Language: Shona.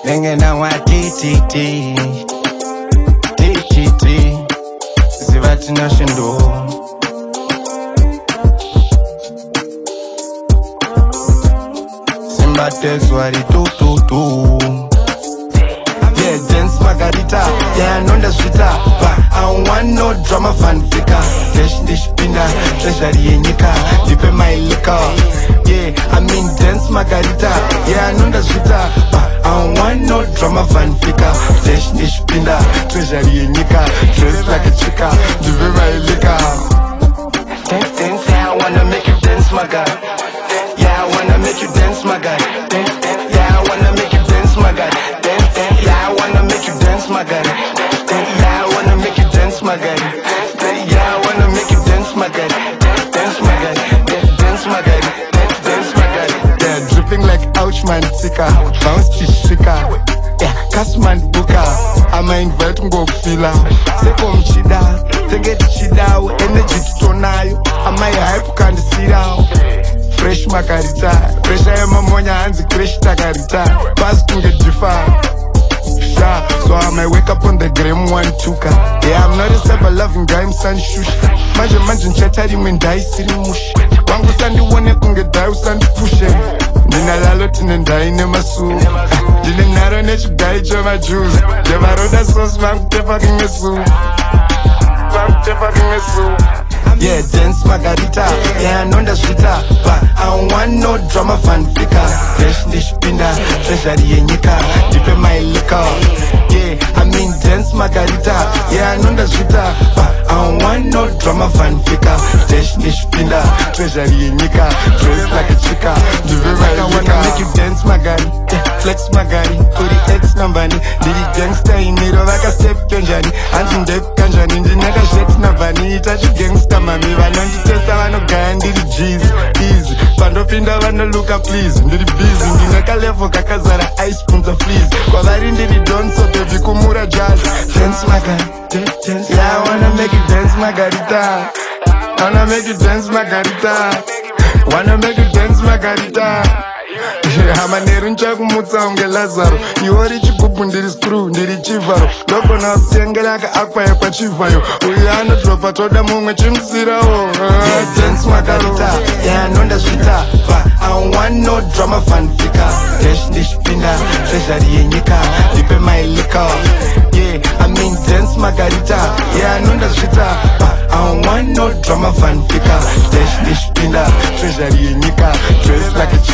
Nengena wa TTT Zivati nashindo Simba tezwari tu Yeah, dance margarita Yeah, nonda sweeter But I don't want no drama fanfica Cash dishpinda Treasury yenyika Dipe my liquor Yeah, I mean dance margarita Yeah, nonda sweeter But I don't want no drama fanfica Cash dishpinda Treasury yenyika Dress like a chica Dipe my liquor Dance, yeah, I wanna make you dance, my guy Yeah, I wanna make you dance, my guy Yeah, I wanna make you dance, my guy Yeah, I wanna make you dance, my guy Yeah, I wanna make you dance, my guy Yeah, I wanna make you dance, my guy Dance, my guy Dance, my guy Dance, my guy Yeah, dripping like ouch man tika Bounce tishika Yeah, Kasman Buka I'ma invite ngokufila Seko mchida Tengeti chidao Energy tutonayo I'ma hype kandisirao Fresh makarita Pressure ya mamonya hanzi crash takarita Pass kunge jifa So I might wake up on the gram one tuka Yeah, I'm not a cyber loving guy, I'm san shush Manje nchatari mwendai siri mushi Wangu sandi wone kunge dai usandi pushe Nina lalo tine ndai ne masu Dine naro nechu gai choma juice Jema roda sauce mangu tepa kingesu Yeah, dance margarita Yeah, nonda sweeter But I don't want no drama fanfica Cash dishpinda Treasury yenyika Dipe my liquor Yeah, I mean dance margarita Yeah, nonda sweeter But I don't want no drama fanfica Cash dishpinda Treasury yenyika Dress like a chica Dipe my liquor I wanna make you dance magari Yeah, flex magari Kuri X nambani Didi gangsta iniro Vaka step kenjani Anzi ndep kanjani Ndinaka jet navani Itachi gangsta mami Vanonditesta vanogaya ndiri G's Easy Pandopinda vanoluka please Ndiri busy Ndinaka level kakazara ice spoons of fleas Kwavari ndiri don so baby kumura jazz Dance margarita Yeah, I wanna make you dance margarita I wanna make you dance margarita Wanna make you dance margarita Hama neri nchakumutsa unge Lazaro Iwori chigubu ndiri screw, ndiri chivaro Lokona kutengelaka akwa yepa chivayo Uyu anodropa toda mumwe chimsirawo Yeah, dance margarita Yeah, nonda sweeter But I don't want no drama fanfica Cash dishpinda Treasury yenyika Dipe my liquor Yeah, I mean dance margarita Yeah, nonda sweeter But I don't want no drama fanfica Cash dishpinda Treasury yenyika Dress like a